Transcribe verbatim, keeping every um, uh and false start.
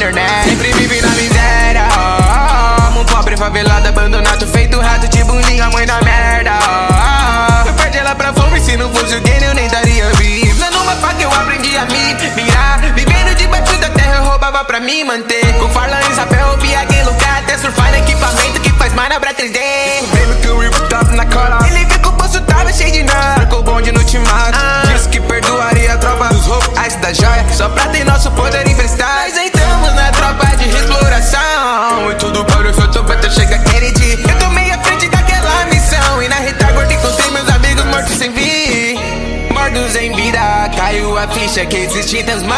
internet. Sempre vive na miséria, oh, oh. Um pobre favelado abandonado, feito rato de bundinha, mãe da merda, oh, oh. Eu perdi ela pra fome, se não fosse o game eu nem daria vivo. Lá numa faca eu aprendi a me virar, vivendo debaixo da terra eu roubava pra me manter. Com farla em chapéu eu via aquele lugar, até surfar no equipamento que faz manobra três D. Descobrindo que o Will tava na cola, ele viu que o bolso tava cheio de nada, trocou o bonde no timado, ah. Disse que perdoaria a tropa dos roubos, ice da joia, só pra ter nosso poder emprestado. Nós entramos na tropa de exploração, e tudo parou, só tô pra chega aquele dia. Eu tomei a frente daquela missão, e na retaguarda encontrei meus amigos mortos sem vir. Mortos em vida, caiu a ficha que existem tantos